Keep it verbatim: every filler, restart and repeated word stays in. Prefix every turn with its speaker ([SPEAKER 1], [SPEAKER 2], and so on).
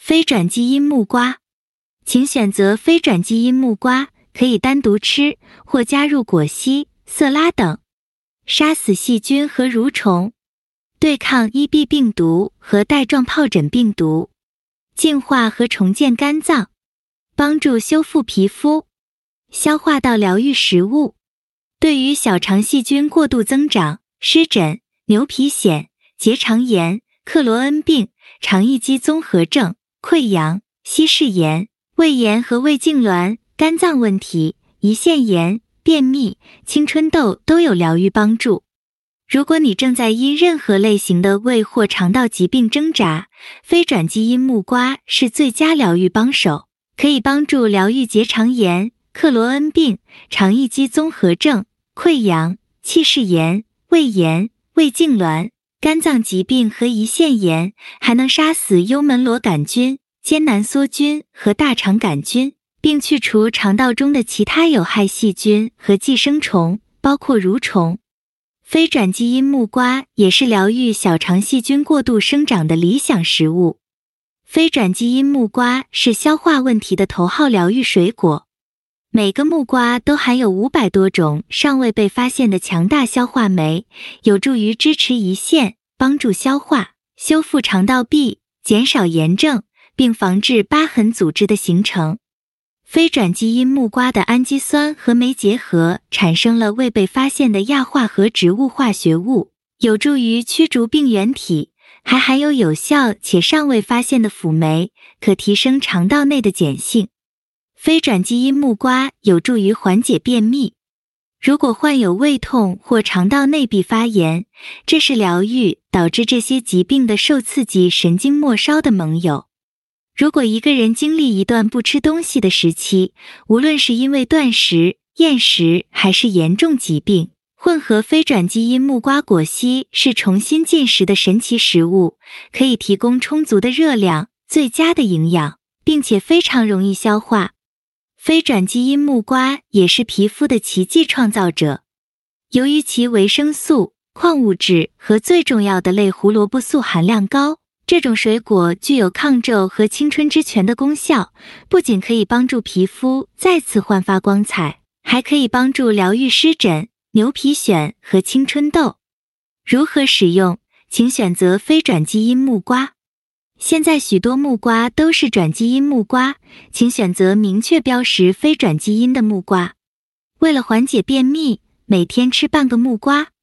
[SPEAKER 1] 非转基因木瓜，请选择非转基因木瓜，可以单独吃或加入果昔、色拉等，杀死细菌和蠕虫，对抗 E B 病毒和带状疱疹病毒，净化和重建肝脏，帮助修复皮肤，消化道疗愈食物，对于小肠细菌过度增长、湿疹、牛皮癣、结肠炎、克罗恩病、肠易激综合症、溃疡、稀释炎、胃炎和胃痉挛、肝脏问题、胰腺炎、便秘、青春痘都有疗愈帮助。如果你正在因任何类型的胃或肠道疾病挣扎，非转基因木瓜是最佳疗愈帮手，可以帮助疗愈结肠炎、克罗恩病、肠易激综合症、溃疡、气室炎、胃炎、胃痉挛、肝脏疾病和胰腺炎，还能杀死幽门螺杆菌、艰难梭菌和大肠杆菌，并去除肠道中的其他有害细菌和寄生虫，包括蠕虫。非转基因木瓜也是疗愈小肠细菌过度生长的理想食物。非转基因木瓜是消化问题的头号疗愈水果。每个木瓜都含有五百多种尚未被发现的强大消化酶，有助于支持胰腺，帮助消化，修复肠道壁，减少炎症，并防治疤痕组织的形成。非转基因木瓜的氨基酸和酶结合，产生了未被发现的亚化合植物化学物，有助于驱逐病原体，还含有有效且尚未发现的辅酶，可提升肠道内的碱性。非转基因木瓜有助于缓解便秘。如果患有胃痛或肠道内壁发炎，这是疗愈导致这些疾病的受刺激神经末梢的盟友。如果一个人经历一段不吃东西的时期，无论是因为断食、厌食还是严重疾病，混合非转基因木瓜果昔是重新进食的神奇食物，可以提供充足的热量、最佳的营养，并且非常容易消化。非转基因木瓜也是皮肤的奇迹创造者。由于其维生素、矿物质和最重要的类胡萝卜素含量高，这种水果具有抗皱和青春之泉的功效，不仅可以帮助皮肤再次焕发光彩，还可以帮助疗愈湿疹、牛皮癣和青春痘。如何使用？请选择非转基因木瓜。现在许多木瓜都是转基因木瓜，请选择明确标识非转基因的木瓜。为了缓解便秘，每天吃半个木瓜。